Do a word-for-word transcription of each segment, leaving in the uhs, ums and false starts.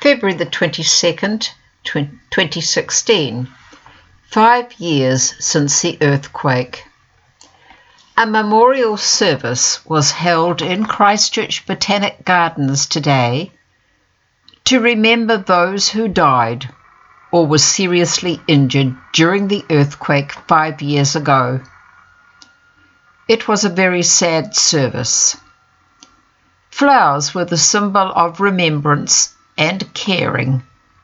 February the twenty-second, twenty sixteen, five years since the earthquake. A memorial service was held in Christchurch Botanic Gardens today to remember those who died or were seriously injured during the earthquake five years ago. It was a very sad service. Flowers were the symbol of remembrance and caring.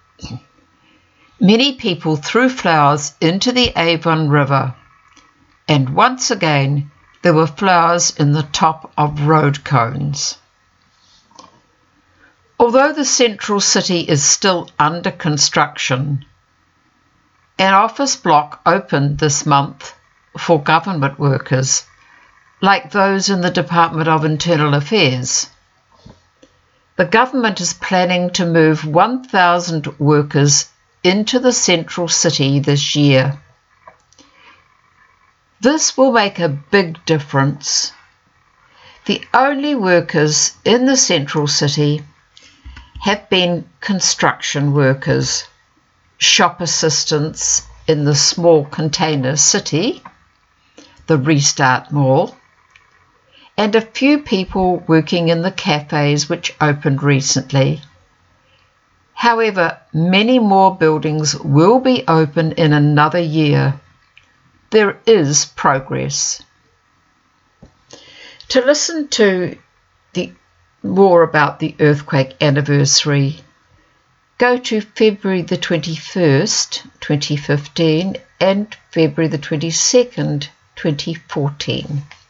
Many people threw flowers into the Avon River, and once again there were flowers in the top of road cones. Although the central city is still under construction, an office block opened this month for government workers, like those in the Department of Internal Affairs. The government is planning to move one thousand workers into the central city this year. This will make a big difference. The only workers in the central city have been construction workers, shop assistants in the small container city, the Restart Mall, and a few people working in the cafes which opened recently. However, many more buildings will be open in another year. There is progress. To listen to the more about the earthquake anniversary, go to February the twenty-first, twenty fifteen and February the twenty-second, twenty fourteen.